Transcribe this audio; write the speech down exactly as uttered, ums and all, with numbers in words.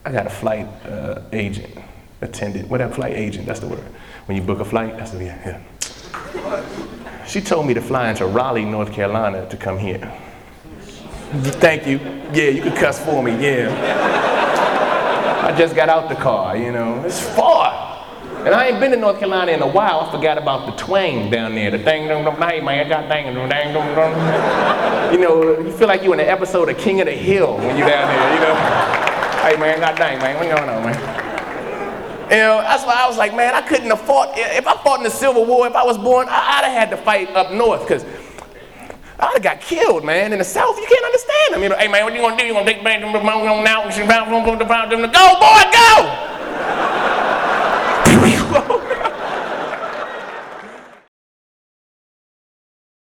I got a flight uh, agent, attendant, whatever, flight agent, that's the word. When you book a flight, that's the, yeah. She told me to fly into Raleigh, North Carolina to come here. Thank you. Yeah, you could cuss for me, yeah. I just got out the car, you know, it's far. And I ain't been to North Carolina in a while. I forgot about the twang down there. The thing, dum dum, hey man, I got dang, dum dang, dum dum. You know, you feel like you in an episode of King of the Hill when you down there. You know, hey man, I got dang, man, what's going on, man? You know, that's why I was like, man, I couldn't have fought. If I fought in the Civil War, if I was born, I'd have had to fight up north, because I would have got killed, man. In the South, you can't understand them. You know, hey man, what you gonna do? You gonna take the man from the mountain now? Go, boy, go!